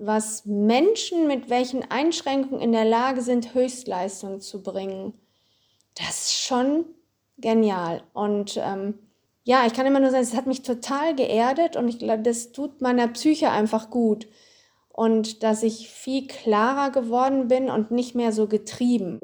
was Menschen mit welchen Einschränkungen in der Lage sind, Höchstleistung zu bringen. Das ist schon genial. Und ja, ich kann immer nur sagen, es hat mich total geerdet und ich glaube, das tut meiner Psyche einfach gut. Und dass ich viel klarer geworden bin und nicht mehr so getrieben.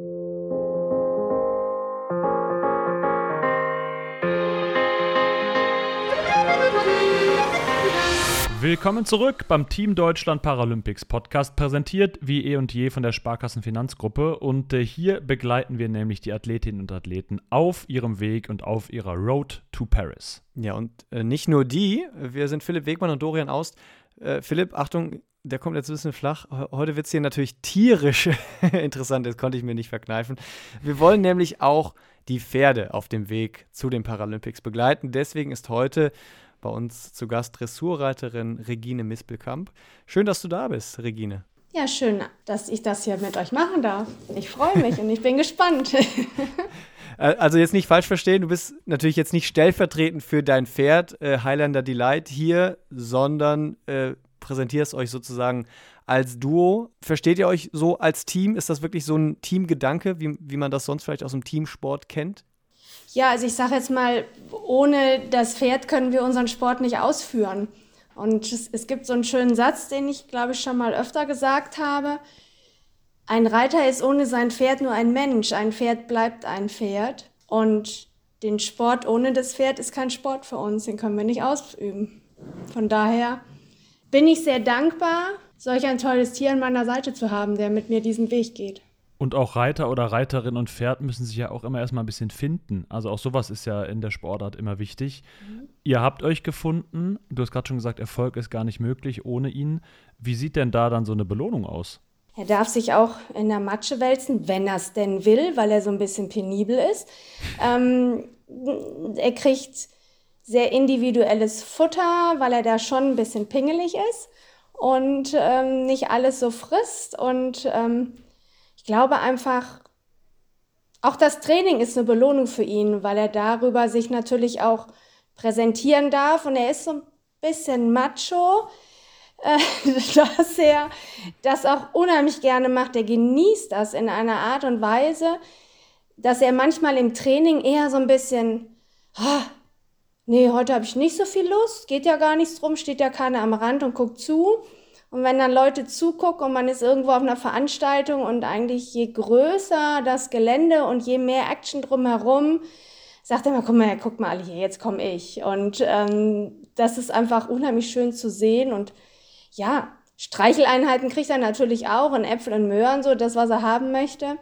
Willkommen zurück beim Team Deutschland Paralympics Podcast, präsentiert wie eh und je von der Sparkassen Finanzgruppe. Und hier begleiten wir nämlich die Athletinnen und Athleten auf ihrem Weg und auf ihrer Road to Paris. Ja, und nicht nur die, wir sind Philipp Wegmann und Dorian Aust. Philipp, Achtung, der kommt jetzt ein bisschen flach. Heute wird es hier natürlich tierisch interessant, das konnte ich mir nicht verkneifen. Wir wollen nämlich auch die Pferde auf dem Weg zu den Paralympics begleiten. Deswegen ist heute bei uns zu Gast Dressurreiterin Regine Mispelkamp. Schön, dass du da bist, Regine. Ja, schön, dass ich das hier mit euch machen darf. Ich freue mich und ich bin gespannt. Also jetzt nicht falsch verstehen, du bist natürlich jetzt nicht stellvertretend für dein Pferd Highlander Delight hier, sondern präsentierst euch sozusagen als Duo. Versteht ihr euch so als Team? Ist das wirklich so ein Teamgedanke, wie man das sonst vielleicht aus dem Teamsport kennt? Ja, also ich sage jetzt mal, ohne das Pferd können wir unseren Sport nicht ausführen. Und es gibt so einen schönen Satz, den ich, glaube ich, schon mal öfter gesagt habe. Ein Reiter ist ohne sein Pferd nur ein Mensch. Ein Pferd bleibt ein Pferd. Und den Sport ohne das Pferd ist kein Sport für uns. Den können wir nicht ausüben. Von daher bin ich sehr dankbar, solch ein tolles Tier an meiner Seite zu haben, der mit mir diesen Weg geht. Und auch Reiter oder Reiterin und Pferd müssen sich ja auch immer erstmal ein bisschen finden. Also auch sowas ist ja in der Sportart immer wichtig. Ihr habt euch gefunden. Du hast gerade schon gesagt, Erfolg ist gar nicht möglich ohne ihn. Wie sieht denn da dann so eine Belohnung aus? Er darf sich auch in der Matsche wälzen, wenn er es denn will, weil er so ein bisschen penibel ist. Er kriegt sehr individuelles Futter, weil er da schon ein bisschen pingelig ist und nicht alles so frisst. Und ich glaube einfach, auch das Training ist eine Belohnung für ihn, weil er darüber sich natürlich auch präsentieren darf. Und er ist so ein bisschen macho, dass er das auch unheimlich gerne macht. Er genießt das in einer Art und Weise, dass er manchmal im Training eher so ein bisschen, nee, heute habe ich nicht so viel Lust, geht ja gar nichts drum, steht ja keiner am Rand und guckt zu. Und wenn dann Leute zugucken und man ist irgendwo auf einer Veranstaltung und eigentlich je größer das Gelände und je mehr Action drumherum, sagt er immer, guck mal alle hier, jetzt komme ich. Und das ist einfach unheimlich schön zu sehen. Und ja, Streicheleinheiten kriegt er natürlich auch und Äpfel und Möhren, so das, was er haben möchte.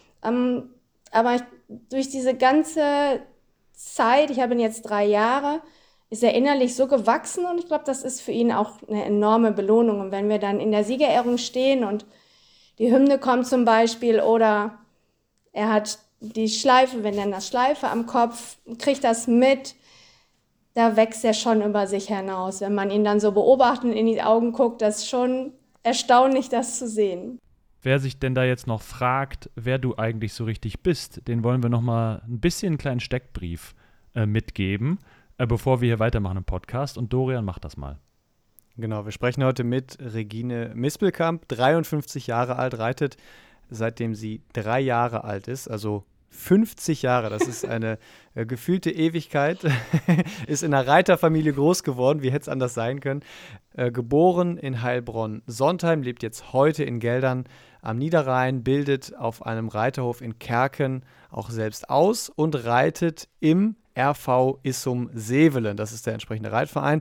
Aber durch diese ganze Zeit, ich habe ihn jetzt 3 Jahre, ist er innerlich so gewachsen und ich glaube, das ist für ihn auch eine enorme Belohnung. Und wenn wir dann in der Siegerehrung stehen und die Hymne kommt zum Beispiel oder er hat die Schleife, wir nennen das Schleife am Kopf, kriegt das mit, da wächst er schon über sich hinaus. Wenn man ihn dann so beobachtet und in die Augen guckt, das ist schon erstaunlich, das zu sehen. Wer sich denn da jetzt noch fragt, wer du eigentlich so richtig bist, den wollen wir noch mal ein bisschen einen kleinen Steckbrief mitgeben, bevor wir hier weitermachen im Podcast. Und Dorian macht das mal. Genau, wir sprechen heute mit Regine Mispelkamp, 53 Jahre alt, reitet seitdem sie 3 Jahre alt ist, also 50 Jahre, das ist eine gefühlte Ewigkeit, ist in einer Reiterfamilie groß geworden, wie hätte es anders sein können, geboren in Heilbronn-Sontheim, lebt jetzt heute in Geldern am Niederrhein, bildet auf einem Reiterhof in Kerken auch selbst aus und reitet im RV Issum Sevelen, das ist der entsprechende Reitverein.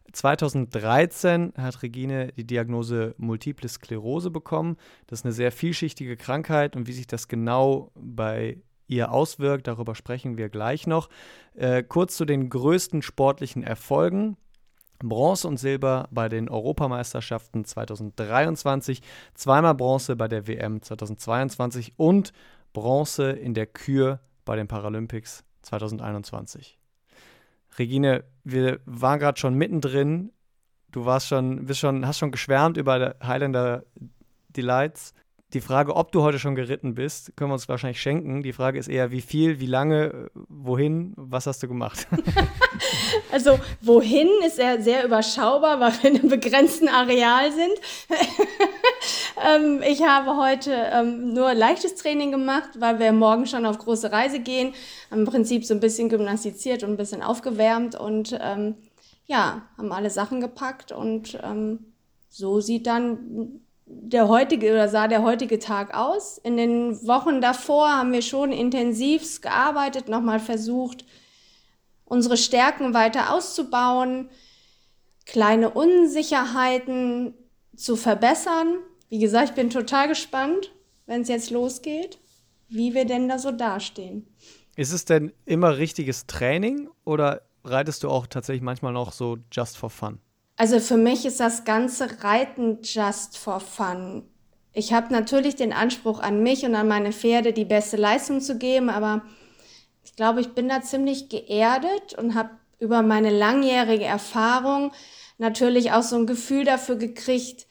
2013 hat Regine die Diagnose Multiple Sklerose bekommen. Das ist eine sehr vielschichtige Krankheit und wie sich das genau bei ihr auswirkt, darüber sprechen wir gleich noch. Kurz zu den größten sportlichen Erfolgen. Bronze und Silber bei den Europameisterschaften 2023, zweimal Bronze bei der WM 2022 und Bronze in der Kür bei den Paralympics 2021. Regine, wir waren gerade schon mittendrin. Du hast schon geschwärmt über Highlander Delights. Die Frage, ob du heute schon geritten bist, können wir uns wahrscheinlich schenken. Die Frage ist eher, wie viel, wie lange, wohin, was hast du gemacht? Also wohin ist er sehr überschaubar, weil wir in einem begrenzten Areal sind. Ich habe heute nur leichtes Training gemacht, weil wir morgen schon auf große Reise gehen. Im Prinzip so ein bisschen gymnastiziert und ein bisschen aufgewärmt und haben alle Sachen gepackt und so sieht dann sah der heutige Tag aus. In den Wochen davor haben wir schon intensiv gearbeitet, nochmal versucht, unsere Stärken weiter auszubauen, kleine Unsicherheiten zu verbessern. Wie gesagt, ich bin total gespannt, wenn es jetzt losgeht, wie wir denn da so dastehen. Ist es denn immer richtiges Training oder reitest du auch tatsächlich manchmal noch so just for fun? Also für mich ist das ganze Reiten just for fun. Ich habe natürlich den Anspruch an mich und an meine Pferde, die beste Leistung zu geben, aber ich glaube, ich bin da ziemlich geerdet und habe über meine langjährige Erfahrung natürlich auch so ein Gefühl dafür gekriegt,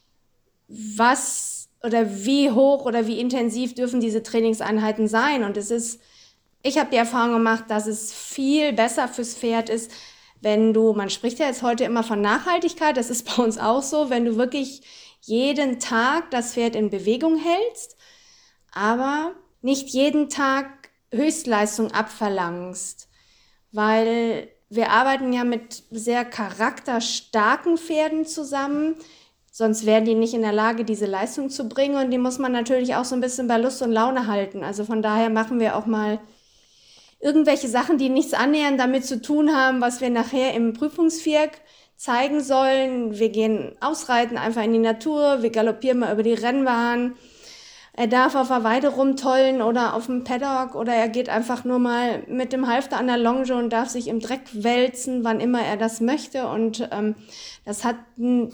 was oder wie hoch oder wie intensiv dürfen diese Trainingseinheiten sein. Und ich habe die Erfahrung gemacht, dass es viel besser fürs Pferd ist, man spricht ja jetzt heute immer von Nachhaltigkeit, das ist bei uns auch so, wenn du wirklich jeden Tag das Pferd in Bewegung hältst, aber nicht jeden Tag Höchstleistung abverlangst, weil wir arbeiten ja mit sehr charakterstarken Pferden zusammen, sonst wären die nicht in der Lage, diese Leistung zu bringen und die muss man natürlich auch so ein bisschen bei Lust und Laune halten. Also von daher machen wir auch mal irgendwelche Sachen, die nichts annähernd damit zu tun haben, was wir nachher im Prüfungsvierk zeigen sollen. Wir gehen ausreiten, einfach in die Natur, wir galoppieren mal über die Rennbahn. Er darf auf der Weide rumtollen oder auf dem Paddock oder er geht einfach nur mal mit dem Halfter an der Longe und darf sich im Dreck wälzen, wann immer er das möchte. Und das hat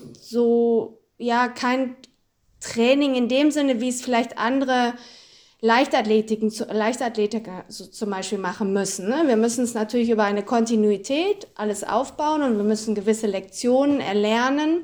kein Training in dem Sinne, wie es vielleicht andere Leichtathletiker so zum Beispiel machen müssen. Ne? Wir müssen es natürlich über eine Kontinuität alles aufbauen und wir müssen gewisse Lektionen erlernen.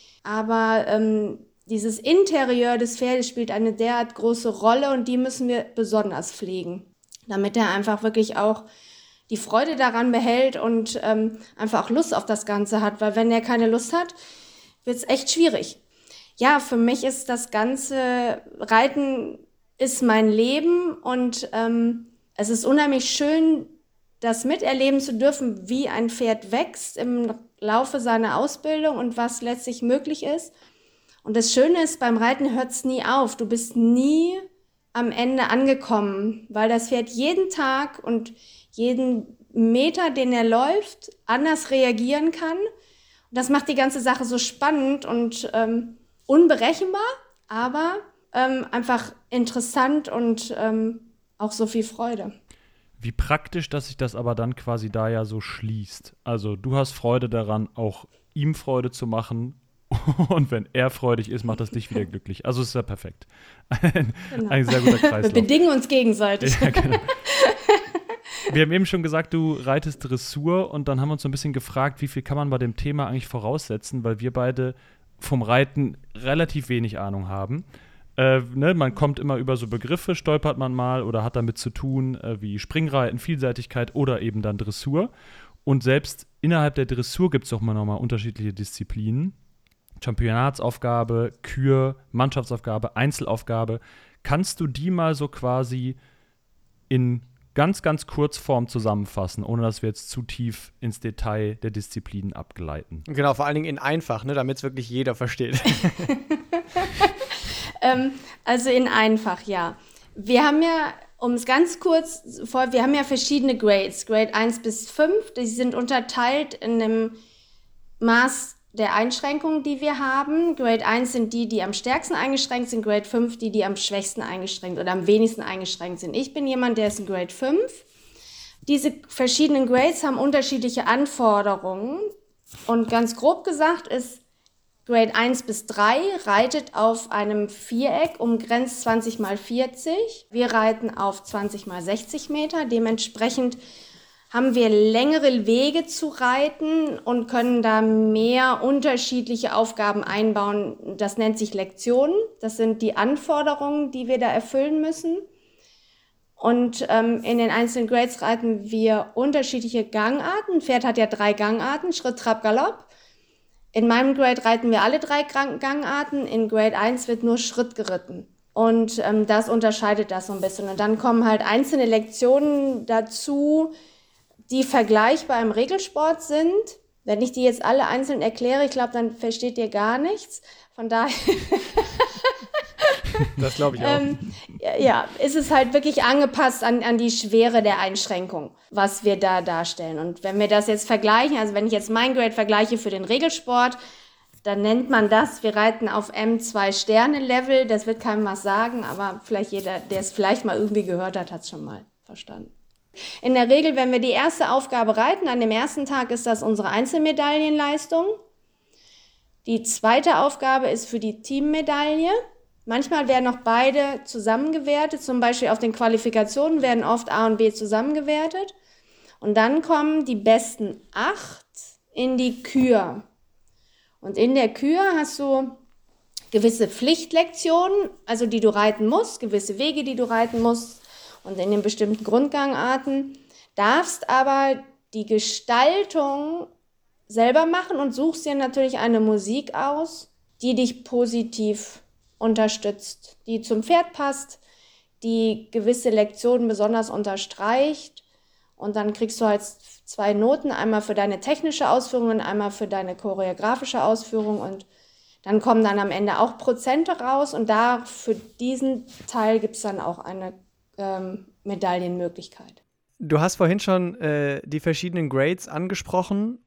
Aber dieses Interieur des Pferdes spielt eine derart große Rolle und die müssen wir besonders pflegen, damit er einfach wirklich auch die Freude daran behält und einfach auch Lust auf das Ganze hat. Weil wenn er keine Lust hat, wird es echt schwierig. Ja, für mich ist das ganze Reiten ist mein Leben und es ist unheimlich schön, das miterleben zu dürfen, wie ein Pferd wächst im Laufe seiner Ausbildung und was letztlich möglich ist. Und das Schöne ist, beim Reiten hört es nie auf. Du bist nie am Ende angekommen, weil das Pferd jeden Tag und jeden Meter, den er läuft, anders reagieren kann. Und das macht die ganze Sache so spannend und unberechenbar, aber einfach interessant und auch so viel Freude. Wie praktisch, dass sich das aber dann quasi da ja so schließt. Also du hast Freude daran, auch ihm Freude zu machen und wenn er freudig ist, macht das dich wieder glücklich. Also ist ja perfekt. Ein sehr guter Kreislauf. Wir bedingen uns gegenseitig. Ja, genau. Wir haben eben schon gesagt, du reitest Dressur und dann haben wir uns so ein bisschen gefragt, wie viel kann man bei dem Thema eigentlich voraussetzen, weil wir beide vom Reiten relativ wenig Ahnung haben. Man kommt immer über so Begriffe, stolpert man mal oder hat damit zu tun, wie Springreiten, Vielseitigkeit oder eben dann Dressur. Und selbst innerhalb der Dressur gibt es auch nochmal unterschiedliche Disziplinen. Championatsaufgabe, Kür, Mannschaftsaufgabe, Einzelaufgabe. Kannst du die mal so quasi in ganz, ganz Kurzform zusammenfassen, ohne dass wir jetzt zu tief ins Detail der Disziplinen abgleiten? Genau, vor allen Dingen in einfach, ne, damit es wirklich jeder versteht. Also in einfach, ja. Wir haben ja, wir haben ja verschiedene Grades, Grade 1 bis 5, die sind unterteilt in dem Maß der Einschränkungen, die wir haben. Grade 1 sind die am stärksten eingeschränkt sind, Grade 5 die am schwächsten eingeschränkt oder am wenigsten eingeschränkt sind. Ich bin jemand, der ist in Grade 5. Diese verschiedenen Grades haben unterschiedliche Anforderungen und ganz grob gesagt ist Grade 1 bis 3 reitet auf einem Viereck umgrenzt 20 x 40. Wir reiten auf 20 x 60 Meter. Dementsprechend haben wir längere Wege zu reiten und können da mehr unterschiedliche Aufgaben einbauen. Das nennt sich Lektionen. Das sind die Anforderungen, die wir da erfüllen müssen. Und in den einzelnen Grades reiten wir unterschiedliche Gangarten. Ein Pferd hat ja 3 Gangarten, Schritt, Trab, Galopp. In meinem Grade reiten wir alle 3 Gangarten. In Grade 1 wird nur Schritt geritten. Und das unterscheidet das so ein bisschen. Und dann kommen halt einzelne Lektionen dazu, die vergleichbar im Regelsport sind. Wenn ich die jetzt alle einzeln erkläre, ich glaube, dann versteht ihr gar nichts. Von daher Das glaube ich auch. ja, ist es halt wirklich angepasst an die Schwere der Einschränkung, was wir da darstellen. Und wenn wir das jetzt vergleichen, also wenn ich jetzt mein Grade vergleiche für den Regelsport, dann nennt man das, wir reiten auf M2-Sterne-Level. Das wird keinem was sagen, aber vielleicht jeder, der es vielleicht mal irgendwie gehört hat, hat es schon mal verstanden. In der Regel, wenn wir die erste Aufgabe reiten, an dem ersten Tag ist das unsere Einzelmedaillenleistung. Die zweite Aufgabe ist für die Teammedaille. Manchmal werden auch beide zusammengewertet, zum Beispiel auf den Qualifikationen werden oft A und B zusammengewertet. Und dann kommen die besten 8 in die Kür. Und in der Kür hast du gewisse Pflichtlektionen, also die du reiten musst, gewisse Wege, die du reiten musst und in den bestimmten Grundgangarten, darfst aber die Gestaltung selber machen und suchst dir natürlich eine Musik aus, die dich positiv unterstützt, die zum Pferd passt, die gewisse Lektionen besonders unterstreicht und dann kriegst du halt 2 Noten, einmal für deine technische Ausführung und einmal für deine choreografische Ausführung und dann kommen dann am Ende auch Prozente raus und da für diesen Teil gibt es dann auch eine Medaillenmöglichkeit. Du hast vorhin schon die verschiedenen Grades angesprochen.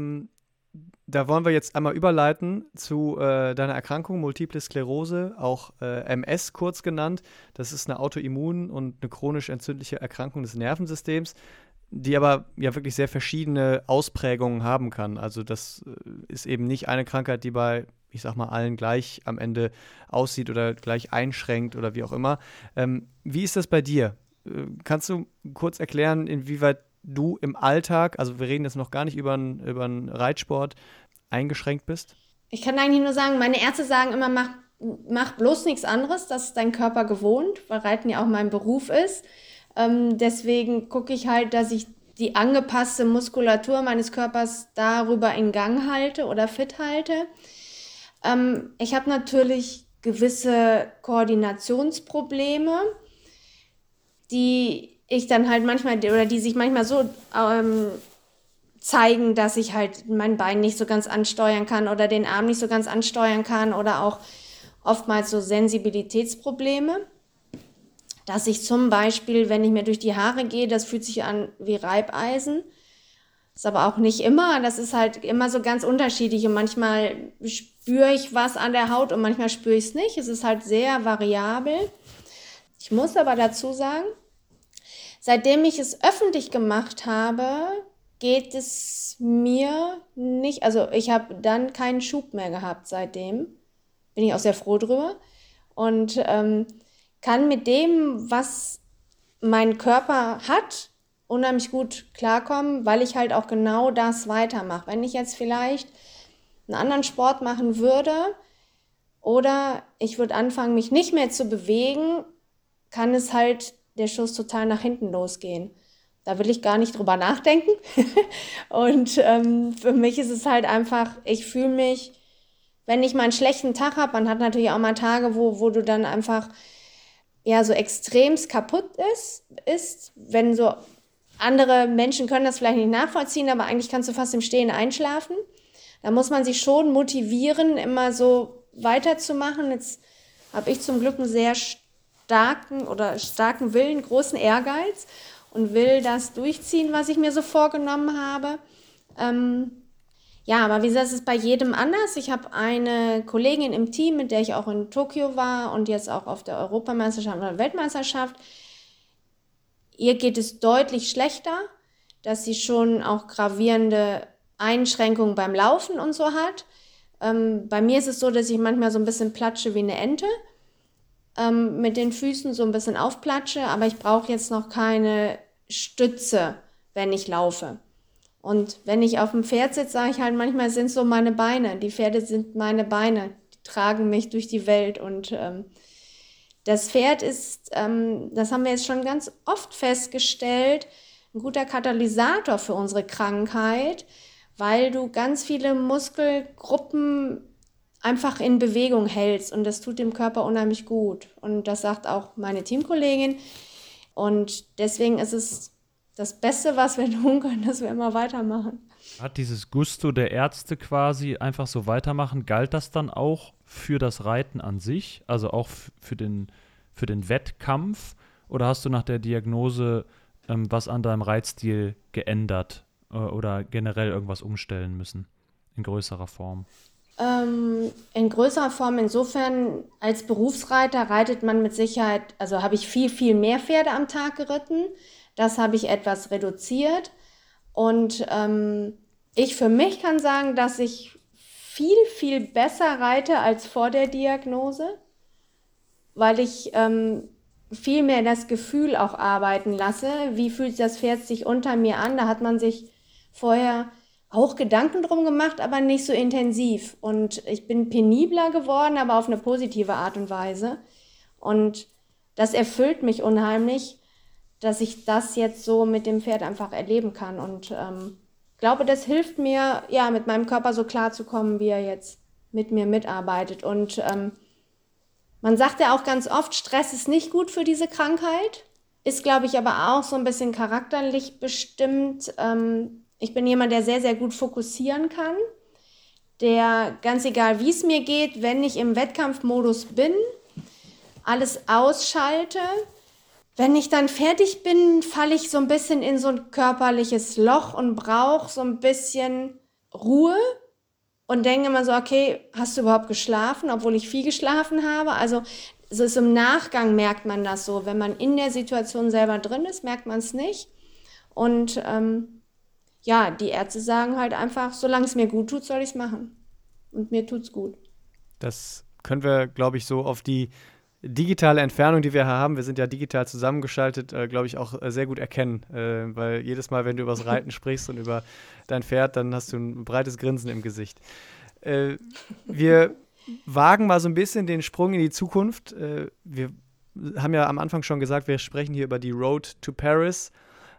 Da wollen wir jetzt einmal überleiten zu deiner Erkrankung, Multiple Sklerose, auch MS kurz genannt. Das ist eine autoimmun und eine chronisch entzündliche Erkrankung des Nervensystems, die aber ja wirklich sehr verschiedene Ausprägungen haben kann. Also das ist eben nicht eine Krankheit, die bei, ich sag mal, allen gleich am Ende aussieht oder gleich einschränkt oder wie auch immer. Wie ist das bei dir? Kannst du kurz erklären, inwieweit du im Alltag, also wir reden jetzt noch gar nicht über einen Reitsport, eingeschränkt bist? Ich kann eigentlich nur sagen, meine Ärzte sagen immer, mach bloß nichts anderes, das ist dein Körper gewohnt, weil Reiten ja auch mein Beruf ist. Deswegen gucke ich halt, dass ich die angepasste Muskulatur meines Körpers darüber in Gang halte oder fit halte. Ich habe natürlich gewisse Koordinationsprobleme, die ich dann halt manchmal, oder die sich manchmal so zeigen, dass ich halt mein Bein nicht so ganz ansteuern kann oder den Arm nicht so ganz ansteuern kann oder auch oftmals so Sensibilitätsprobleme. Dass ich zum Beispiel, wenn ich mir durch die Haare gehe, das fühlt sich an wie Reibeisen. Ist aber auch nicht immer. Das ist halt immer so ganz unterschiedlich. Und manchmal spüre ich was an der Haut und manchmal spüre ich es nicht. Es ist halt sehr variabel. Ich muss aber dazu sagen, seitdem ich es öffentlich gemacht habe, geht es mir nicht. Also ich habe dann keinen Schub mehr gehabt seitdem. Bin ich auch sehr froh drüber. Und kann mit dem, was mein Körper hat, unheimlich gut klarkommen, weil ich halt auch genau das weitermache. Wenn ich jetzt vielleicht einen anderen Sport machen würde oder ich würde anfangen, mich nicht mehr zu bewegen, kann es halt der Schuss total nach hinten losgehen. Da will ich gar nicht drüber nachdenken. Und für mich ist es halt einfach, ich fühle mich, wenn ich mal einen schlechten Tag habe, man hat natürlich auch mal Tage, wo du dann einfach ja so extremst kaputt ist, wenn so andere Menschen können das vielleicht nicht nachvollziehen, aber eigentlich kannst du fast im Stehen einschlafen. Da muss man sich schon motivieren, immer so weiterzumachen. Jetzt habe ich zum Glück einen sehr starken Willen, großen Ehrgeiz und will das durchziehen, was ich mir so vorgenommen habe. Ja, aber wie gesagt, es ist bei jedem anders. Ich habe eine Kollegin im Team, mit der ich auch in Tokio war und jetzt auch auf der Europameisterschaft oder Weltmeisterschaft. Ihr geht es deutlich schlechter, dass sie schon auch gravierende Einschränkungen beim Laufen und so hat. Bei mir ist es so, dass ich manchmal so ein bisschen platsche wie eine Ente, mit den Füßen so ein bisschen aufplatsche, aber ich brauche jetzt noch keine Stütze, wenn ich laufe. Und wenn ich auf dem Pferd sitze, sage ich halt manchmal, sind so meine Beine. Die Pferde sind meine Beine, die tragen mich durch die Welt. Und das Pferd ist, das haben wir jetzt schon ganz oft festgestellt, ein guter Katalysator für unsere Krankheit, weil du ganz viele Muskelgruppen einfach in Bewegung hältst und das tut dem Körper unheimlich gut. Und das sagt auch meine Teamkollegin. Und deswegen ist es das Beste, was wir tun können, dass wir immer weitermachen. Hat dieses Gusto der Ärzte quasi einfach so weitermachen, galt das dann auch für das Reiten an sich, also auch für den Wettkampf? Oder hast du nach der Diagnose was an deinem Reitstil geändert oder generell irgendwas umstellen müssen in größerer Form? In größerer Form insofern, als Berufsreiter reitet man mit Sicherheit, also habe ich viel, viel mehr Pferde am Tag geritten. Das habe ich etwas reduziert. Und ich für mich kann sagen, dass ich viel, viel besser reite als vor der Diagnose, weil ich viel mehr das Gefühl auch arbeiten lasse. Wie fühlt das Pferd sich unter mir an? Da hat man sich vorher auch Gedanken drum gemacht, aber nicht so intensiv. Und ich bin penibler geworden, aber auf eine positive Art und Weise. Und das erfüllt mich unheimlich, dass ich das jetzt so mit dem Pferd einfach erleben kann. Und glaube, das hilft mir, ja, mit meinem Körper so klarzukommen, wie er jetzt mit mir mitarbeitet. Und man sagt ja auch ganz oft, Stress ist nicht gut für diese Krankheit. Ist, glaube ich, aber auch so ein bisschen charakterlich bestimmt. Ich bin jemand, der sehr, sehr gut fokussieren kann. Der, ganz egal wie es mir geht, wenn ich im Wettkampfmodus bin, alles ausschalte. Wenn ich dann fertig bin, falle ich so ein bisschen in so ein körperliches Loch und brauche so ein bisschen Ruhe und denke immer so, okay, hast du überhaupt geschlafen, obwohl ich viel geschlafen habe? Also so ist im Nachgang merkt man das so. Wenn man in der Situation selber drin ist, merkt man es nicht. Und ja, die Ärzte sagen halt einfach, solange es mir gut tut, soll ich es machen. Und mir tut's gut. Das können wir, glaube ich, so auf die digitale Entfernung, die wir haben, wir sind ja digital zusammengeschaltet, glaube ich, auch sehr gut erkennen. Weil jedes Mal, wenn du über das Reiten sprichst und über dein Pferd, dann hast du ein breites Grinsen im Gesicht. Wir wagen mal so ein bisschen den Sprung in die Zukunft. Wir haben ja am Anfang schon gesagt, wir sprechen hier über die Road to Paris.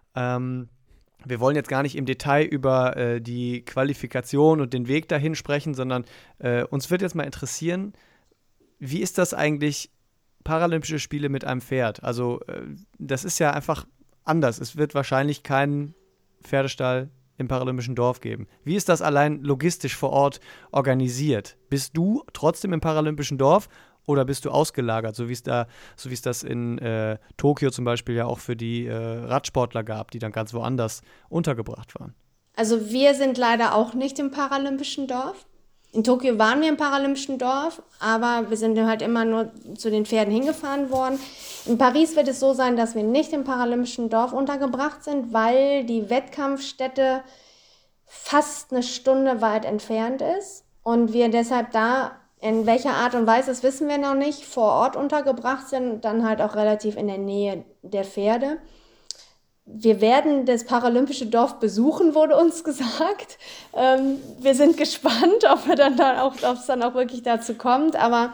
Wir wollen jetzt gar nicht im Detail über die Qualifikation und den Weg dahin sprechen, sondern uns wird jetzt mal interessieren, wie ist das eigentlich, Paralympische Spiele mit einem Pferd? Also das ist ja einfach anders. Es wird wahrscheinlich keinen Pferdestall im Paralympischen Dorf geben. Wie ist das allein logistisch vor Ort organisiert? Bist du trotzdem im Paralympischen Dorf oder bist du ausgelagert, so wie es das in Tokio zum Beispiel ja auch für die Radsportler gab, die dann ganz woanders untergebracht waren? Also wir sind leider auch nicht im Paralympischen Dorf. In Tokio waren wir im Paralympischen Dorf, aber wir sind halt immer nur zu den Pferden hingefahren worden. In Paris wird es so sein, dass wir nicht im Paralympischen Dorf untergebracht sind, weil die Wettkampfstätte fast eine Stunde weit entfernt ist und wir deshalb da, in welcher Art und Weise, das wissen wir noch nicht, vor Ort untergebracht sind und dann halt auch relativ in der Nähe der Pferde. Wir werden das Paralympische Dorf besuchen, wurde uns gesagt. Wir sind gespannt, ob es dann auch wirklich dazu kommt. Aber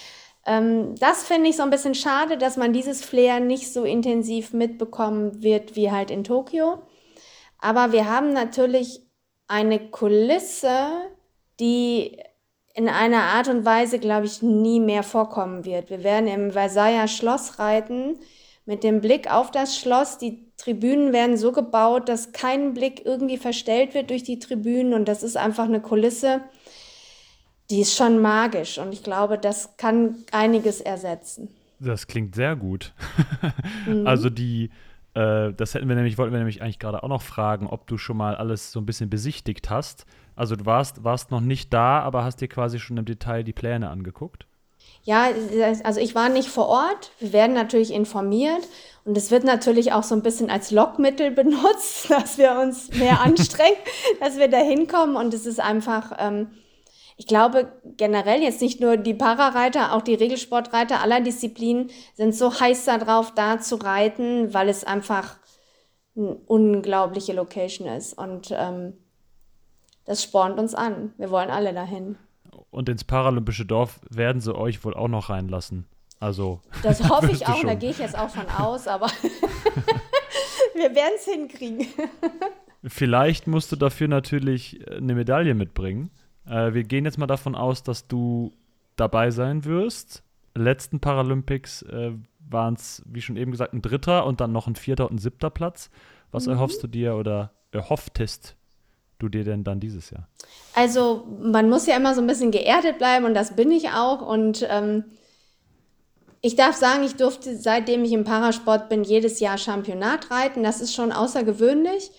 das finde ich so ein bisschen schade, dass man dieses Flair nicht so intensiv mitbekommen wird wie halt in Tokio. Aber wir haben natürlich eine Kulisse, die in einer Art und Weise, glaube ich, nie mehr vorkommen wird. Wir werden im Versailler Schloss reiten, mit dem Blick auf das Schloss. Die Tribünen werden so gebaut, dass kein Blick irgendwie verstellt wird durch die Tribünen. Und das ist einfach eine Kulisse, die ist schon magisch. Und ich glaube, das kann einiges ersetzen. Das klingt sehr gut. Also das wollten wir nämlich eigentlich gerade auch noch fragen, ob du schon mal alles so ein bisschen besichtigt hast. Also du warst noch nicht da, aber hast dir quasi schon im Detail die Pläne angeguckt? Ja, also ich war nicht vor Ort. Wir werden natürlich informiert und es wird natürlich auch so ein bisschen als Lockmittel benutzt, dass wir uns mehr anstrengen, dass wir da hinkommen. Und es ist einfach, ich glaube generell jetzt nicht nur die Parareiter, auch die Regelsportreiter aller Disziplinen sind so heiß darauf, da zu reiten, weil es einfach eine unglaubliche Location ist. Und das spornt uns an. Wir wollen alle dahin. Und ins paralympische Dorf werden sie euch wohl auch noch reinlassen. Also, das hoffe ich auch, schon. Da gehe ich jetzt auch von aus, aber wir werden es hinkriegen. Vielleicht musst du dafür natürlich eine Medaille mitbringen. Wir gehen jetzt mal davon aus, dass du dabei sein wirst. Letzten Paralympics waren es, wie schon eben gesagt, ein 3. und dann noch ein 4. und ein 7. Platz. Was erhoffst du dir oder erhofftest du dir denn dann dieses Jahr? Also man muss ja immer so ein bisschen geerdet bleiben und das bin ich auch. Und ich darf sagen, ich durfte, seitdem ich im Parasport bin, jedes Jahr Championat reiten. Das ist schon außergewöhnlich.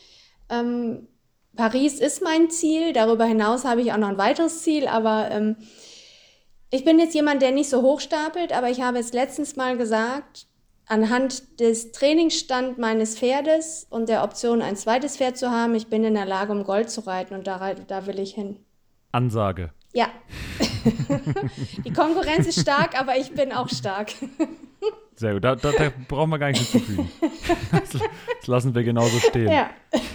Paris ist mein Ziel. Darüber hinaus habe ich auch noch ein weiteres Ziel. Aber ich bin jetzt jemand, der nicht so hoch stapelt. Aber ich habe es letztens mal gesagt, anhand des Trainingsstand meines Pferdes und der Option, ein zweites Pferd zu haben, ich bin in der Lage, um Gold zu reiten. Und da will ich hin. Ansage. Ja. Die Konkurrenz ist stark, aber ich bin auch stark. Sehr gut, da brauchen wir gar nicht hinzufügen. Das lassen wir genauso stehen. Ja.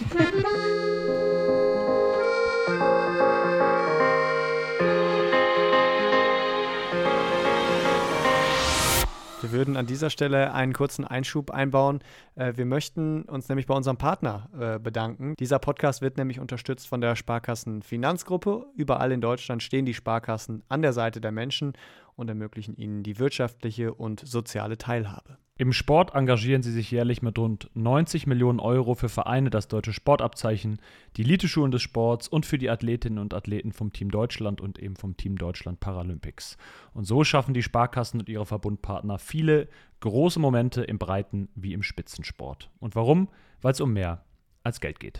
Wir würden an dieser Stelle einen kurzen Einschub einbauen. Wir möchten uns nämlich bei unserem Partner bedanken. Dieser Podcast wird nämlich unterstützt von der Sparkassen-Finanzgruppe. Überall in Deutschland stehen die Sparkassen an der Seite der Menschen und ermöglichen ihnen die wirtschaftliche und soziale Teilhabe. Im Sport engagieren sie sich jährlich mit rund 90 Millionen Euro für Vereine, das deutsche Sportabzeichen, die Eliteschulen des Sports und für die Athletinnen und Athleten vom Team Deutschland und eben vom Team Deutschland Paralympics. Und so schaffen die Sparkassen und ihre Verbundpartner viele große Momente im Breiten- wie im Spitzensport. Und warum? Weil es um mehr als Geld geht.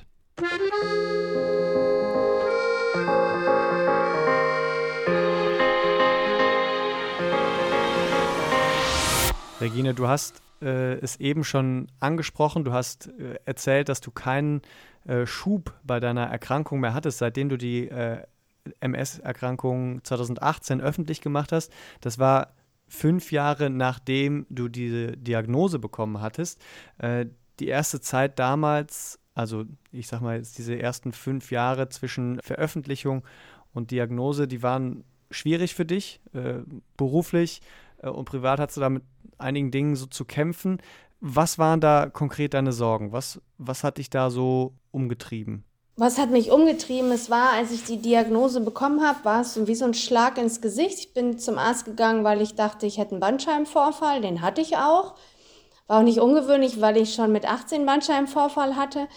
Regine, du hast es eben schon angesprochen. Du hast erzählt, dass du keinen Schub bei deiner Erkrankung mehr hattest, seitdem du die MS-Erkrankung 2018 öffentlich gemacht hast. Das war 5 Jahre, nachdem du diese Diagnose bekommen hattest. Die erste Zeit damals, also ich sag mal jetzt diese ersten 5 Jahre zwischen Veröffentlichung und Diagnose, die waren schwierig für dich, beruflich und privat hattest du da mit einigen Dingen so zu kämpfen. Was waren da konkret deine Sorgen? Was hat dich da so umgetrieben? Was hat mich umgetrieben? Es war, als ich die Diagnose bekommen habe, war es so wie so ein Schlag ins Gesicht. Ich bin zum Arzt gegangen, weil ich dachte, ich hätte einen Bandscheibenvorfall. Den hatte ich auch. War auch nicht ungewöhnlich, weil ich schon mit 18 Bandscheibenvorfall hatte.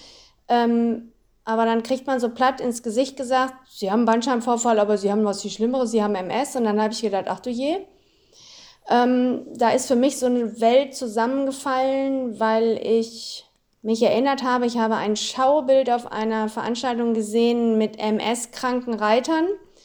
Aber dann kriegt man so platt ins Gesicht gesagt, Sie haben einen Bandscheibenvorfall, aber Sie haben was viel Schlimmeres, Sie haben MS. Und dann habe ich gedacht, ach du je. Da ist für mich so eine Welt zusammengefallen, weil ich mich erinnert habe, ich habe ein Schaubild auf einer Veranstaltung gesehen mit MS-kranken Reitern.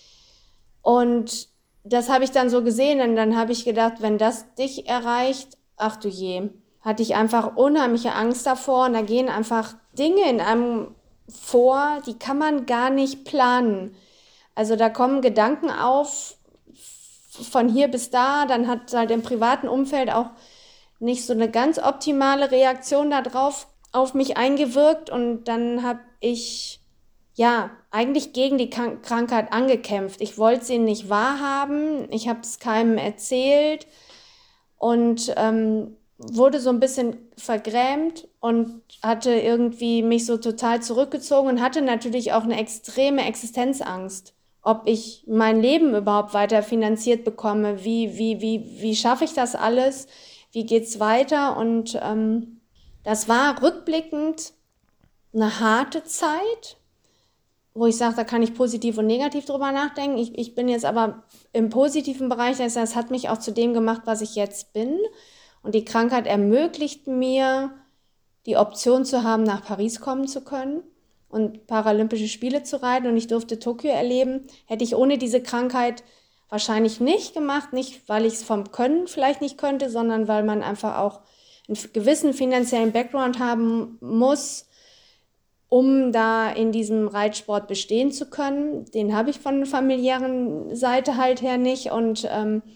Und das habe ich dann so gesehen und dann habe ich gedacht, wenn das dich erreicht, ach du je, hatte ich einfach unheimliche Angst davor. Und da gehen einfach Dinge in einem vor, die kann man gar nicht planen. Also da kommen Gedanken auf, von hier bis da, dann hat halt im privaten Umfeld auch nicht so eine ganz optimale Reaktion darauf auf mich eingewirkt und dann habe ich ja eigentlich gegen die Krankheit angekämpft. Ich wollte sie nicht wahrhaben, ich habe es keinem erzählt und wurde so ein bisschen vergrämt und hatte irgendwie mich so total zurückgezogen und hatte natürlich auch eine extreme Existenzangst. Ob ich mein Leben überhaupt weiter finanziert bekomme, wie schaffe ich das alles, wie geht's weiter? Und das war rückblickend eine harte Zeit, wo ich sage, da kann ich positiv und negativ drüber nachdenken. Ich bin jetzt aber im positiven Bereich, das heißt, es hat mich auch zu dem gemacht, was ich jetzt bin. Und die Krankheit ermöglicht mir, die Option zu haben, nach Paris kommen zu können und Paralympische Spiele zu reiten und ich durfte Tokio erleben, hätte ich ohne diese Krankheit wahrscheinlich nicht gemacht, nicht weil ich es vom Können vielleicht nicht könnte, sondern weil man einfach auch einen gewissen finanziellen Background haben muss, um da in diesem Reitsport bestehen zu können. Den habe ich von der familiären Seite halt her nicht und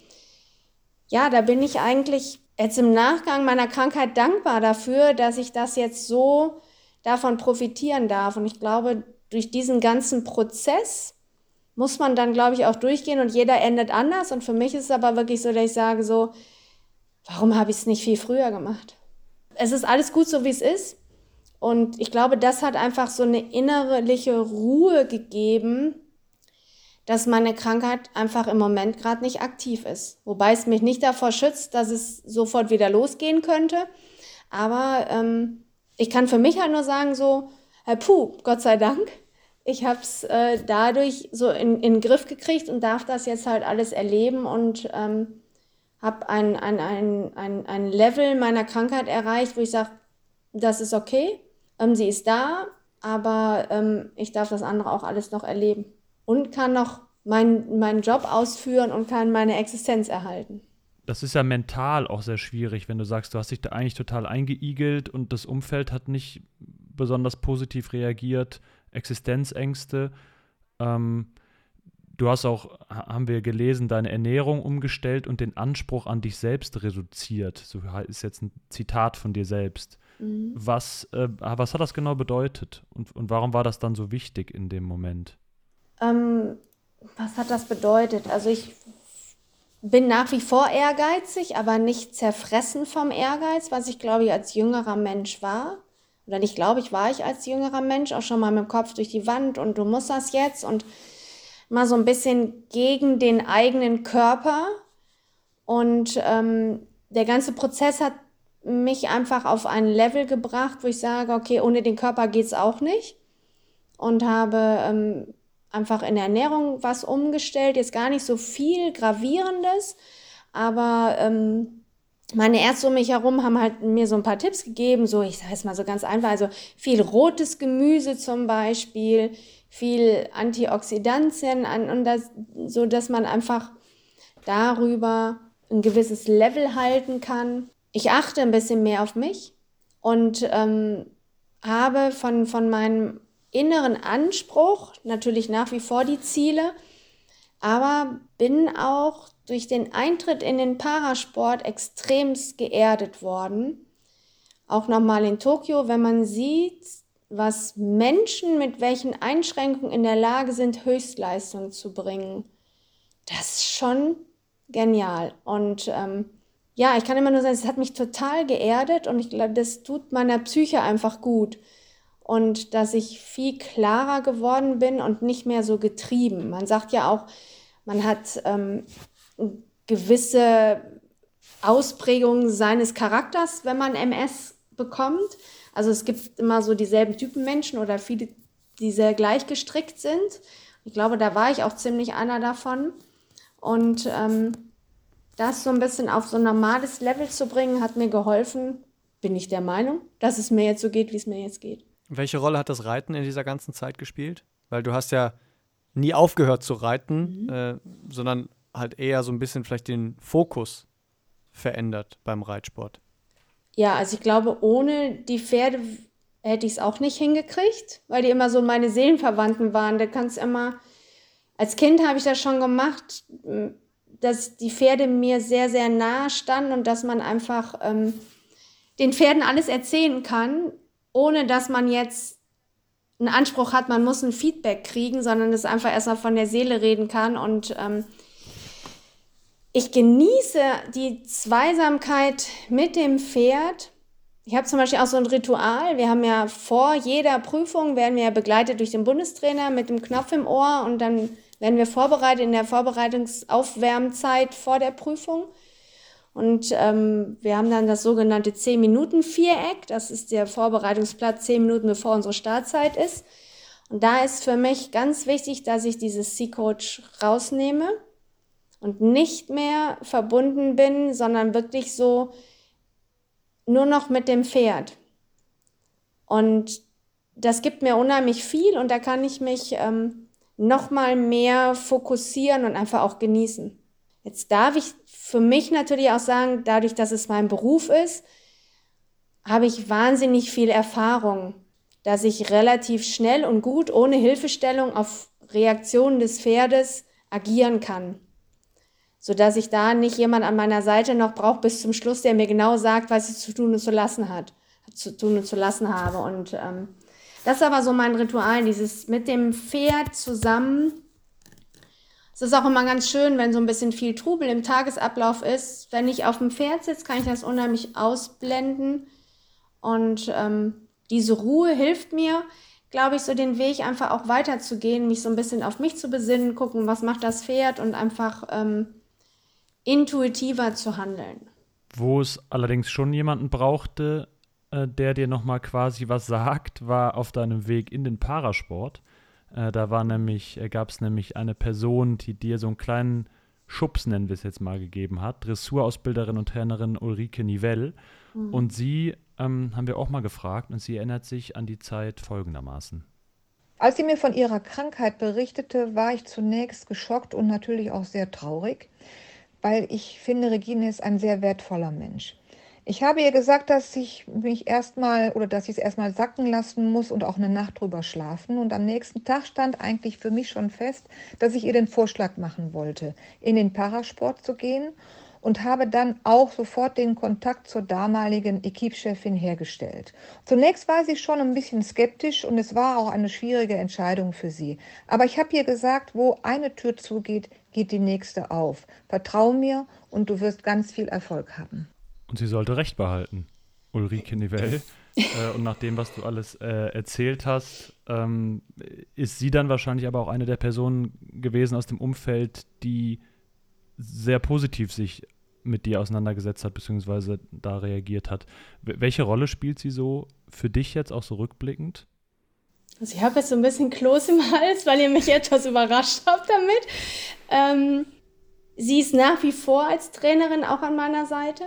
ja, da bin ich eigentlich jetzt im Nachgang meiner Krankheit dankbar dafür, dass ich das jetzt so davon profitieren darf. Und ich glaube, durch diesen ganzen Prozess muss man dann, glaube ich, auch durchgehen und jeder endet anders. Und für mich ist es aber wirklich so, dass ich sage so, warum habe ich es nicht viel früher gemacht? Es ist alles gut, so wie es ist. Und ich glaube, das hat einfach so eine innerliche Ruhe gegeben, dass meine Krankheit einfach im Moment gerade nicht aktiv ist. Wobei es mich nicht davor schützt, dass es sofort wieder losgehen könnte. Aber ich kann für mich halt nur sagen so, Gott sei Dank, ich habe es dadurch so in den Griff gekriegt und darf das jetzt halt alles erleben und habe ein Level meiner Krankheit erreicht, wo ich sage, das ist okay, sie ist da, aber ich darf das andere auch alles noch erleben und kann noch meinen Job ausführen und kann meine Existenz erhalten. Das ist ja mental auch sehr schwierig, wenn du sagst, du hast dich da eigentlich total eingeigelt und das Umfeld hat nicht besonders positiv reagiert, Existenzängste. Du hast auch, haben wir gelesen, deine Ernährung umgestellt und den Anspruch an dich selbst reduziert. So ist jetzt ein Zitat von dir selbst. Mhm. Was hat das genau bedeutet und warum war das dann so wichtig in dem Moment? Was hat das bedeutet? Also ich bin nach wie vor ehrgeizig, aber nicht zerfressen vom Ehrgeiz, was ich, glaube ich, als jüngerer Mensch war. Oder nicht, glaube ich, war ich als jüngerer Mensch auch schon mal mit dem Kopf durch die Wand und du musst das jetzt und mal so ein bisschen gegen den eigenen Körper. Und der ganze Prozess hat mich einfach auf ein Level gebracht, wo ich sage, okay, ohne den Körper geht's auch nicht. Und habe einfach in der Ernährung was umgestellt, jetzt gar nicht so viel Gravierendes, aber meine Ärzte um mich herum haben halt mir so ein paar Tipps gegeben, so ich sage es mal so ganz einfach, also viel rotes Gemüse zum Beispiel, viel Antioxidantien und das, so dass man einfach darüber ein gewisses Level halten kann. Ich achte ein bisschen mehr auf mich und habe von meinem inneren Anspruch natürlich nach wie vor die Ziele, aber bin auch durch den Eintritt in den Parasport extremst geerdet worden. Auch nochmal in Tokio, wenn man sieht, was Menschen mit welchen Einschränkungen in der Lage sind, Höchstleistung zu bringen. Das ist schon genial. Und ja, ich kann immer nur sagen, es hat mich total geerdet und ich glaube, das tut meiner Psyche einfach gut. Und dass ich viel klarer geworden bin und nicht mehr so getrieben. Man sagt ja auch, man hat gewisse Ausprägungen seines Charakters, wenn man MS bekommt. Also es gibt immer so dieselben Typen Menschen oder viele, die sehr gleich gestrickt sind. Ich glaube, da war ich auch ziemlich einer davon. Und das so ein bisschen auf so ein normales Level zu bringen, hat mir geholfen, bin ich der Meinung, dass es mir jetzt so geht, wie es mir jetzt geht. Welche Rolle hat das Reiten in dieser ganzen Zeit gespielt? Weil du hast ja nie aufgehört zu reiten, sondern halt eher so ein bisschen vielleicht den Fokus verändert beim Reitsport. Ja, also ich glaube, ohne die Pferde hätte ich es auch nicht hingekriegt, weil die immer so meine Seelenverwandten waren. Da kannst immer, als Kind habe ich das schon gemacht, dass die Pferde mir sehr, sehr nahe standen und dass man einfach den Pferden alles erzählen kann, ohne dass man jetzt einen Anspruch hat, man muss ein Feedback kriegen, sondern es einfach erstmal von der Seele reden kann. Und ich genieße die Zweisamkeit mit dem Pferd. Ich habe zum Beispiel auch so ein Ritual. Wir haben ja vor jeder Prüfung, werden wir ja begleitet durch den Bundestrainer mit dem Knopf im Ohr und dann werden wir vorbereitet in der Vorbereitungsaufwärmzeit vor der Prüfung. Und wir haben dann das sogenannte 10-Minuten-Viereck. Das ist der Vorbereitungsplatz 10 Minuten, bevor unsere Startzeit ist. Und da ist für mich ganz wichtig, dass ich dieses C-Coach rausnehme und nicht mehr verbunden bin, sondern wirklich so nur noch mit dem Pferd. Und das gibt mir unheimlich viel und da kann ich mich noch mal mehr fokussieren und einfach auch genießen. Jetzt darf ich für mich natürlich auch sagen, dadurch, dass es mein Beruf ist, habe ich wahnsinnig viel Erfahrung, dass ich relativ schnell und gut ohne Hilfestellung auf Reaktionen des Pferdes agieren kann, sodass ich da nicht jemand an meiner Seite noch brauche bis zum Schluss, der mir genau sagt, was ich zu tun und zu lassen hat. zu tun und zu lassen habe. Und das ist aber so mein Ritual, dieses mit dem Pferd zusammen. Es ist auch immer ganz schön, wenn so ein bisschen viel Trubel im Tagesablauf ist. Wenn ich auf dem Pferd sitze, kann ich das unheimlich ausblenden. Und diese Ruhe hilft mir, glaube ich, so den Weg einfach auch weiterzugehen, mich so ein bisschen auf mich zu besinnen, gucken, was macht das Pferd und einfach intuitiver zu handeln. Wo es allerdings schon jemanden brauchte, der dir nochmal quasi was sagt, war auf deinem Weg in den Parasport. Da gab es nämlich eine Person, die dir so einen kleinen Schubs, nennen wir es jetzt mal, gegeben hat. Dressurausbilderin und Trainerin Ulrike Nivell. Und sie haben wir auch mal gefragt und sie erinnert sich an die Zeit folgendermaßen. Als sie mir von ihrer Krankheit berichtete, war ich zunächst geschockt und natürlich auch sehr traurig, weil ich finde, Regine ist ein sehr wertvoller Mensch. Ich habe ihr gesagt, dass ich es erstmal sacken lassen muss und auch eine Nacht drüber schlafen. Und am nächsten Tag stand eigentlich für mich schon fest, dass ich ihr den Vorschlag machen wollte, in den Parasport zu gehen, und habe dann auch sofort den Kontakt zur damaligen Equipe-Chefin hergestellt. Zunächst war sie schon ein bisschen skeptisch und es war auch eine schwierige Entscheidung für sie. Aber ich habe ihr gesagt, wo eine Tür zugeht, geht die nächste auf. Vertrau mir und du wirst ganz viel Erfolg haben. Und sie sollte Recht behalten, Ulrike Nivell. Und nach dem, was du alles erzählt hast, ist sie dann wahrscheinlich aber auch eine der Personen gewesen aus dem Umfeld, die sehr positiv sich mit dir auseinandergesetzt hat, beziehungsweise da reagiert hat. Welche Rolle spielt sie so für dich jetzt, auch so rückblickend? Also ich habe jetzt so ein bisschen Kloß im Hals, weil ihr mich etwas überrascht habt damit. Sie ist nach wie vor als Trainerin auch an meiner Seite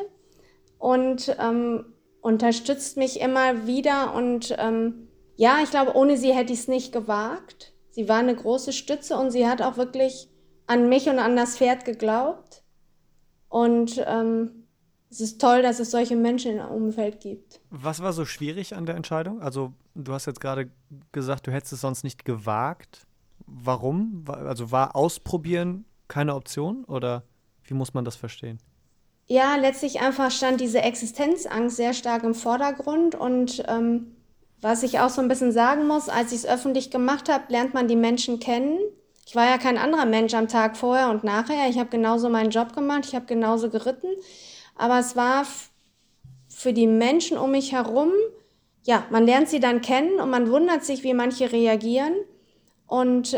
und unterstützt mich immer wieder. Und ja, ich glaube, ohne sie hätte ich es nicht gewagt. Sie war eine große Stütze und sie hat auch wirklich an mich und an das Pferd geglaubt. Und es ist toll, dass es solche Menschen im Umfeld gibt. Was war so schwierig an der Entscheidung? Also du hast jetzt gerade gesagt, du hättest es sonst nicht gewagt. Warum? Also war Ausprobieren keine Option oder wie muss man das verstehen? Ja, letztlich einfach stand diese Existenzangst sehr stark im Vordergrund. Und was ich auch so ein bisschen sagen muss, als ich es öffentlich gemacht habe, lernt man die Menschen kennen. Ich war ja kein anderer Mensch am Tag vorher und nachher. Ich habe genauso meinen Job gemacht, ich habe genauso geritten. Aber es war für die Menschen um mich herum, ja, man lernt sie dann kennen und man wundert sich, wie manche reagieren. Und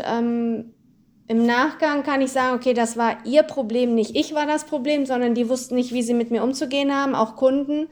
im Nachgang kann ich sagen, okay, das war ihr Problem, nicht ich war das Problem, sondern die wussten nicht, wie sie mit mir umzugehen haben, auch Kunden.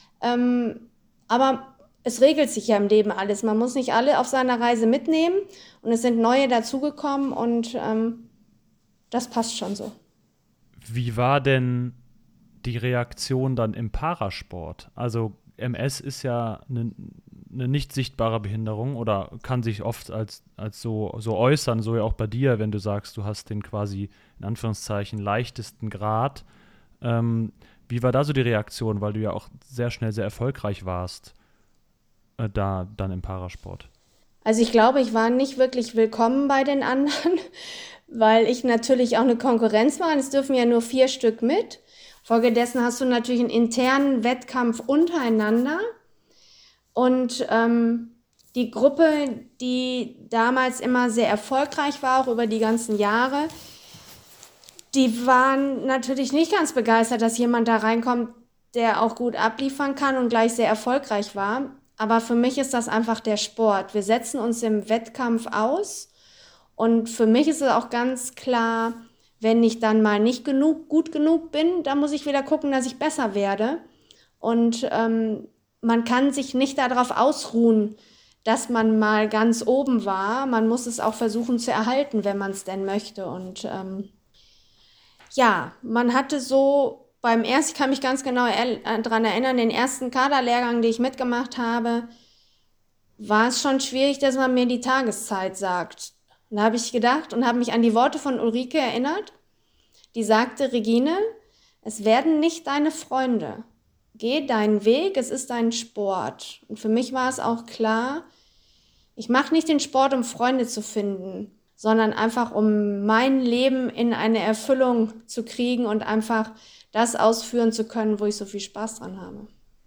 Aber es regelt sich ja im Leben alles. Man muss nicht alle auf seiner Reise mitnehmen und es sind neue dazugekommen und das passt schon so. Wie war denn die Reaktion dann im Parasport? Also MS ist ja eine nicht sichtbare Behinderung oder kann sich oft als so äußern, so ja auch bei dir, wenn du sagst, du hast den quasi in Anführungszeichen leichtesten Grad. Wie war da so die Reaktion, weil du ja auch sehr schnell sehr erfolgreich warst? Da dann im Parasport? Also ich glaube, ich war nicht wirklich willkommen bei den anderen, weil ich natürlich auch eine Konkurrenz war. Es dürfen ja nur 4 Stück mit. Folgedessen hast du natürlich einen internen Wettkampf untereinander. Und die Gruppe, die damals immer sehr erfolgreich war, auch über die ganzen Jahre, die waren natürlich nicht ganz begeistert, dass jemand da reinkommt, der auch gut abliefern kann und gleich sehr erfolgreich war. Aber für mich ist das einfach der Sport. Wir setzen uns im Wettkampf aus und für mich ist es auch ganz klar, wenn ich dann mal nicht gut genug bin, dann muss ich wieder gucken, dass ich besser werde. Und man kann sich nicht darauf ausruhen, dass man mal ganz oben war. Man muss es auch versuchen zu erhalten, wenn man es denn möchte. Und ja, man hatte so ich kann mich ganz genau daran erinnern, den ersten Kaderlehrgang, den ich mitgemacht habe, war es schon schwierig, dass man mir die Tageszeit sagt. Und da habe ich gedacht und habe mich an die Worte von Ulrike erinnert, die sagte, Regine, es werden nicht deine Freunde. Geh deinen Weg, es ist dein Sport. Und für mich war es auch klar, ich mache nicht den Sport, um Freunde zu finden, sondern einfach, um mein Leben in eine Erfüllung zu kriegen und einfach das ausführen zu können, wo ich so viel Spaß dran habe.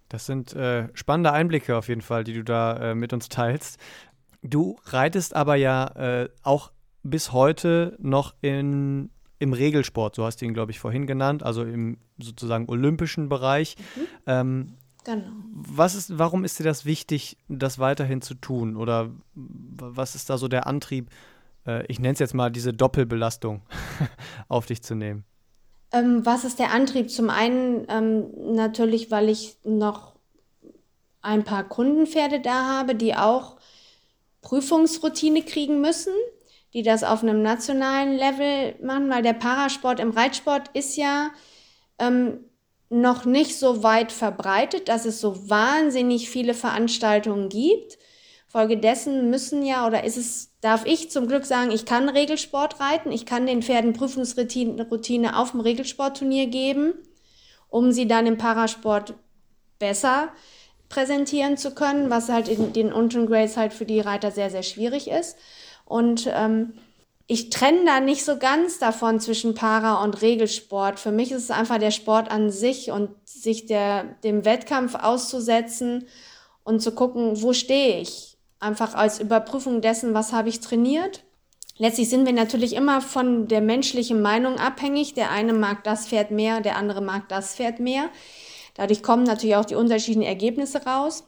Das sind spannende Einblicke auf jeden Fall, die du da mit uns teilst. Du reitest aber ja auch bis heute noch im Regelsport, so hast du ihn, glaube ich, vorhin genannt, also im sozusagen olympischen Bereich. Genau. Warum ist dir das wichtig, das weiterhin zu tun? Oder was ist da so der Antrieb, ich nenne es jetzt mal diese Doppelbelastung, auf dich zu nehmen? Was ist der Antrieb? Zum einen natürlich, weil ich noch ein paar Kundenpferde da habe, die auch Prüfungsroutine kriegen müssen, die das auf einem nationalen Level machen, weil der Parasport im Reitsport ist ja noch nicht so weit verbreitet, dass es so wahnsinnig viele Veranstaltungen gibt. Folgedessen darf ich zum Glück sagen, ich kann Regelsport reiten, ich kann den Pferden Prüfungsroutine auf dem Regelsportturnier geben, um sie dann im Parasport besser präsentieren zu können, was halt in den unteren Grades halt für die Reiter sehr, sehr schwierig ist. Und ich trenne da nicht so ganz davon zwischen Para- und Regelsport. Für mich ist es einfach der Sport an sich und sich dem Wettkampf auszusetzen und zu gucken, wo stehe ich? Einfach als Überprüfung dessen, was habe ich trainiert. Letztlich sind wir natürlich immer von der menschlichen Meinung abhängig. Der eine mag das Pferd mehr, der andere mag das Pferd mehr. Dadurch kommen natürlich auch die unterschiedlichen Ergebnisse raus.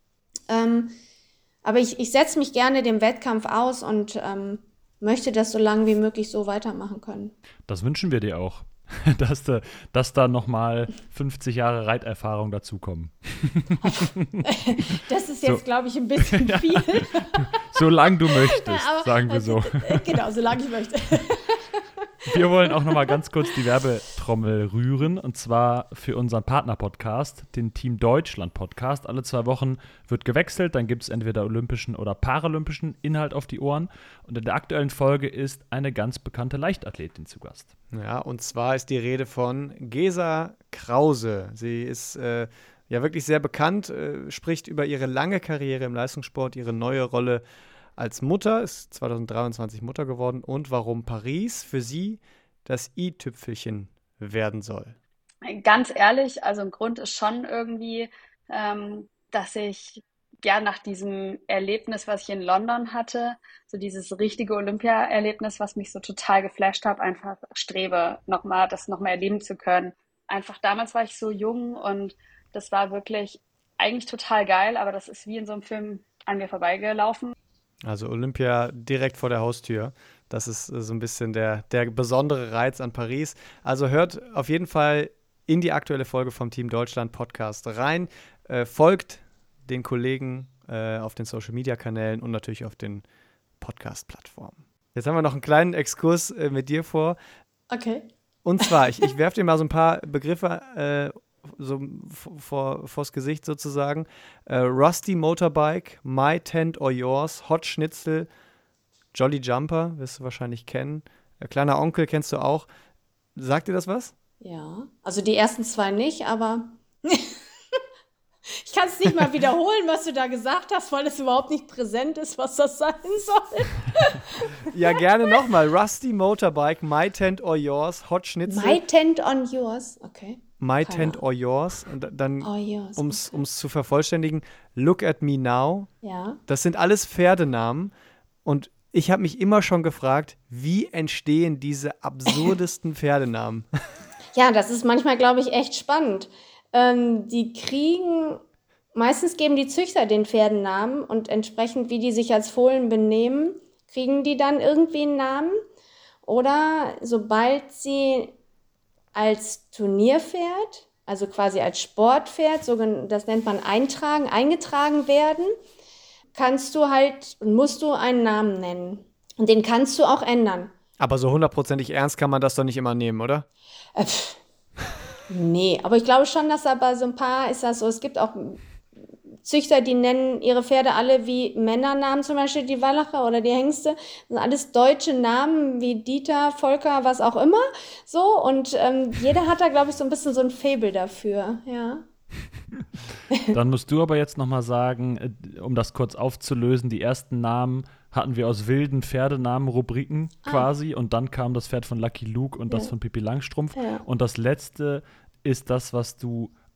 Aber ich setze mich gerne dem Wettkampf aus und möchte das so lange wie möglich so weitermachen können. Das wünschen wir dir auch, dass da nochmal 50 Jahre Reiterfahrung dazukommen. Das ist jetzt, glaube ich, ein bisschen viel. Solange du möchtest, sagen wir so. Genau, solange ich möchte. Wir wollen auch nochmal ganz kurz die Werbetrommel rühren, und zwar für unseren Partner-Podcast, den Team Deutschland-Podcast. Alle 2 Wochen wird gewechselt, dann gibt es entweder olympischen oder paralympischen Inhalt auf die Ohren. Und in der aktuellen Folge ist eine ganz bekannte Leichtathletin zu Gast. Ja, und zwar ist die Rede von Gesa Krause. Sie ist ja wirklich sehr bekannt, spricht über ihre lange Karriere im Leistungssport, ihre neue Rolle als Mutter, ist 2023 Mutter geworden, und warum Paris für sie das i-Tüpfelchen werden soll. Ganz ehrlich, also ein Grund ist schon irgendwie, dass ich ja nach diesem Erlebnis, was ich in London hatte, so dieses richtige Olympia-Erlebnis, was mich so total geflasht hat, einfach strebe, das nochmal erleben zu können. Einfach damals war ich so jung und das war wirklich eigentlich total geil, aber das ist wie in so einem Film an mir vorbeigelaufen. Also Olympia direkt vor der Haustür. Das ist so ein bisschen der besondere Reiz an Paris. Also hört auf jeden Fall in die aktuelle Folge vom Team Deutschland Podcast rein. Folgt den Kollegen auf den Social-Media-Kanälen und natürlich auf den Podcast-Plattformen. Jetzt haben wir noch einen kleinen Exkurs mit dir vor. Okay. Und zwar, ich werfe dir mal so ein paar Begriffe so vors Gesicht sozusagen. Rusty Motorbike, My Tent or Yours, Hot Schnitzel, Jolly Jumper, wirst du wahrscheinlich kennen. Kleiner Onkel kennst du auch. Sagt dir das was? Ja, also die ersten 2 nicht, aber ich kann es nicht mal wiederholen, was du da gesagt hast, weil es überhaupt nicht präsent ist, was das sein soll. Ja, gerne nochmal. Rusty Motorbike, My Tent or Yours, Hot Schnitzel. My Tent on Yours, okay. My Tent or Yours. Und dann, Yours, um es zu vervollständigen, Look at Me Now. Ja. Das sind alles Pferdenamen. Und ich habe mich immer schon gefragt, wie entstehen diese absurdesten Pferdenamen? Ja, das ist manchmal, glaube ich, echt spannend. Meistens geben die Züchter den Pferden Namen und entsprechend, wie die sich als Fohlen benehmen, kriegen die dann irgendwie einen Namen. Oder sobald sie als Turnierpferd, also quasi als Sportpferd, das nennt man eingetragen werden, musst du einen Namen nennen. Und den kannst du auch ändern. Aber so 100%ig ernst kann man das doch nicht immer nehmen, oder? Nee, aber ich glaube schon, dass da bei so ein paar ist das so. Es gibt auch Züchter, die nennen ihre Pferde alle wie Männernamen, zum Beispiel die Wallacher oder die Hengste. Das sind alles deutsche Namen wie Dieter, Volker, was auch immer. So, und jeder hat da, glaube ich, so ein bisschen so ein Faible dafür, ja. Dann musst du aber jetzt nochmal sagen, um das kurz aufzulösen, die ersten Namen hatten wir aus wilden Pferdenamen-Rubriken quasi, und dann kam das Pferd von Lucky Luke und das von Pippi Langstrumpf. Ja. Und das letzte ist das, was du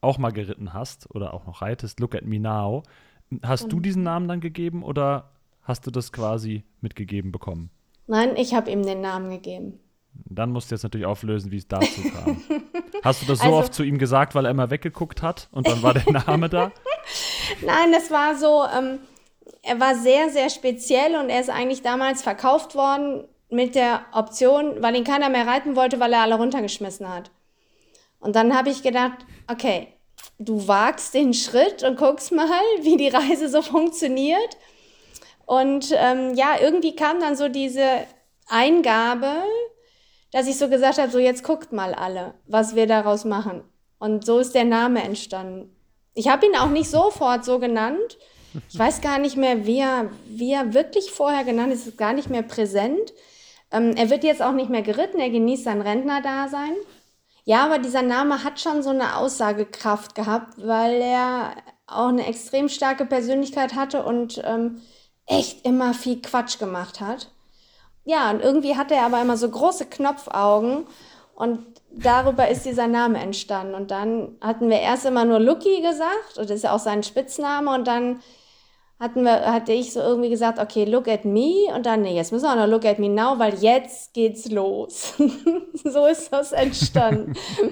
auch mal geritten hast oder auch noch reitest, Look at Me Now. Hast du diesen Namen dann gegeben oder hast du das quasi mitgegeben bekommen? Nein, ich habe ihm den Namen gegeben. Dann musst du jetzt natürlich auflösen, wie es dazu kam. Hast du das so Also- oft zu ihm gesagt, weil er immer weggeguckt hat und dann war der Name da? Nein, das war so, er war sehr, sehr speziell und er ist eigentlich damals verkauft worden mit der Option, weil ihn keiner mehr reiten wollte, weil er alle runtergeschmissen hat. Und dann habe ich gedacht, okay, du wagst den Schritt und guckst mal, wie die Reise so funktioniert. Und ja, irgendwie kam dann so diese Eingabe, dass ich so gesagt habe, so jetzt guckt mal alle, was wir daraus machen. Und so ist der Name entstanden. Ich habe ihn auch nicht sofort so genannt. Ich weiß gar nicht mehr, wie er wirklich vorher genannt ist. Es ist gar nicht mehr präsent. Er wird jetzt auch nicht mehr geritten, er genießt sein Rentnerdasein. Ja, aber dieser Name hat schon so eine Aussagekraft gehabt, weil er auch eine extrem starke Persönlichkeit hatte und echt immer viel Quatsch gemacht hat. Ja, und irgendwie hatte er aber immer so große Knopfaugen und darüber ist dieser Name entstanden. Und dann hatten wir erst immer nur Lucky gesagt, und das ist ja auch sein Spitzname, und dann hatte ich so irgendwie gesagt, okay, look at me, und dann, nee, jetzt müssen wir auch noch look at me now, weil jetzt geht's los. So ist das entstanden.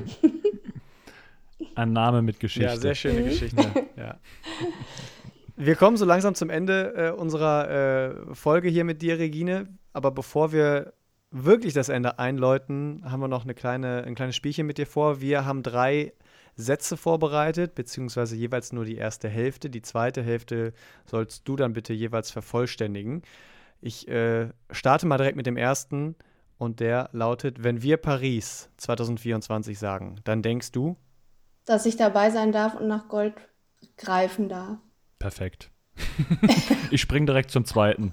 Ein Name mit Geschichte. Ja, sehr schöne Geschichte. Ja. Wir kommen so langsam zum Ende unserer Folge hier mit dir, Regine. Aber bevor wir wirklich das Ende einläuten, haben wir noch ein kleines Spielchen mit dir vor. Wir haben 3 Sätze vorbereitet, beziehungsweise jeweils nur die erste Hälfte. Die zweite Hälfte sollst du dann bitte jeweils vervollständigen. Ich starte mal direkt mit dem ersten und der lautet: Wenn wir Paris 2024 sagen, dann denkst du? Dass ich dabei sein darf und nach Gold greifen darf. Perfekt. Ich springe direkt zum zweiten.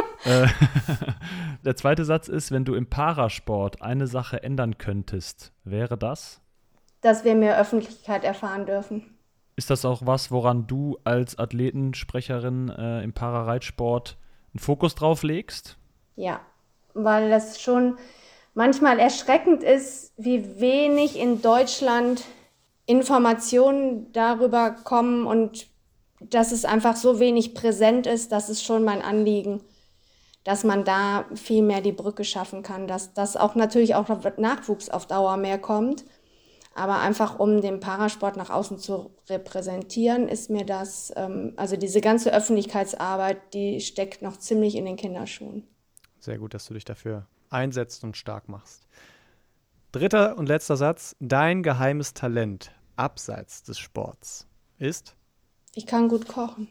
Der zweite Satz ist: Wenn du im Parasport eine Sache ändern könntest, wäre das? Dass wir mehr Öffentlichkeit erfahren dürfen. Ist das auch was, woran du als Athletensprecherin im Parareitsport einen Fokus drauf legst? Ja, weil das schon manchmal erschreckend ist, wie wenig in Deutschland Informationen darüber kommen und dass es einfach so wenig präsent ist. Das ist schon mein Anliegen, dass man da viel mehr die Brücke schaffen kann, dass das auch natürlich auch Nachwuchs auf Dauer mehr kommt. Aber einfach, um den Parasport nach außen zu repräsentieren, ist mir das, also diese ganze Öffentlichkeitsarbeit, die steckt noch ziemlich in den Kinderschuhen. Sehr gut, dass du dich dafür einsetzt und stark machst. Dritter und letzter Satz: Dein geheimes Talent abseits des Sports ist? Ich kann gut kochen.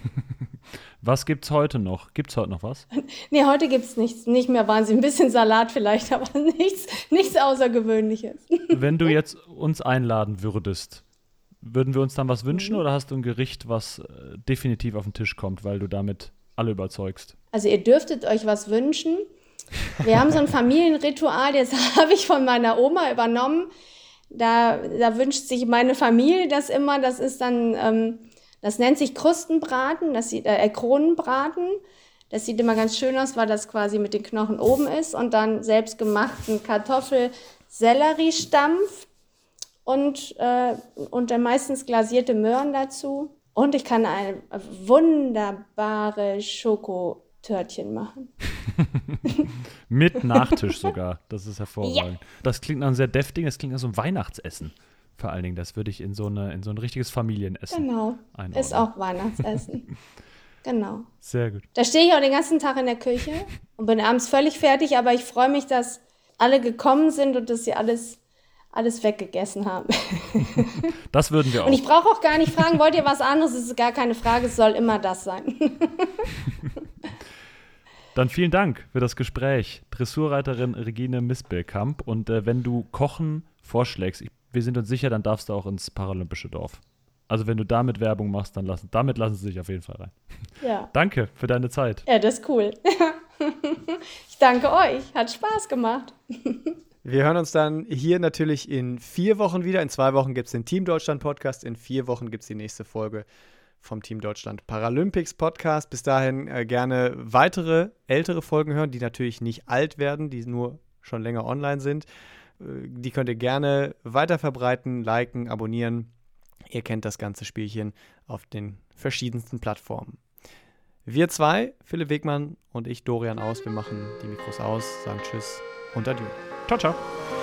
Was gibt's heute noch? Gibt's heute noch was? Nee, heute gibt's nichts. Nicht mehr Wahnsinn. Ein bisschen Salat vielleicht, aber nichts Außergewöhnliches. Wenn du jetzt uns einladen würdest, würden wir uns dann was wünschen oder hast du ein Gericht, was definitiv auf den Tisch kommt, weil du damit alle überzeugst? Also ihr dürftet euch was wünschen. Wir haben so ein Familienritual, das habe ich von meiner Oma übernommen. Da wünscht sich meine Familie das immer. Das ist dann, das nennt sich Krustenbraten, Kronenbraten. Das sieht immer ganz schön aus, weil das quasi mit den Knochen oben ist. Und dann selbstgemachten Kartoffel-Sellerie-Stampf und dann meistens glasierte Möhren dazu. Und ich kann ein wunderbare Schokotörtchen machen. Mit Nachtisch sogar. Das ist hervorragend. Ja. Das klingt nach einem sehr deftigen, das klingt nach so einem Weihnachtsessen. Vor allen Dingen, das würde ich in so ein richtiges Familienessen einordnen. Ist auch Weihnachtsessen. Genau. Sehr gut. Da stehe ich auch den ganzen Tag in der Küche und bin abends völlig fertig, aber ich freue mich, dass alle gekommen sind und dass sie alles weggegessen haben. Das würden wir auch. Und ich brauche auch gar nicht fragen, wollt ihr was anderes? Es ist gar keine Frage, es soll immer das sein. Dann vielen Dank für das Gespräch, Dressurreiterin Regine Mispelkamp. Und wenn du Kochen vorschlägst, wir sind uns sicher, dann darfst du auch ins Paralympische Dorf. Also wenn du damit Werbung machst, dann damit lassen sie sich auf jeden Fall rein. Ja. Danke für deine Zeit. Ja, das ist cool. Ich danke euch, hat Spaß gemacht. Wir hören uns dann hier natürlich in 4 Wochen wieder. In 2 Wochen gibt es den Team Deutschland Podcast. In 4 Wochen gibt es die nächste Folge vom Team Deutschland Paralympics Podcast. Bis dahin gerne weitere ältere Folgen hören, die natürlich nicht alt werden, die nur schon länger online sind. Die könnt ihr gerne weiter verbreiten, liken, abonnieren. Ihr kennt das ganze Spielchen auf den verschiedensten Plattformen. Wir zwei, Philipp Wegmann und ich, Dorian Aus, wir machen die Mikros aus, sagen Tschüss und Adieu. Ciao, ciao.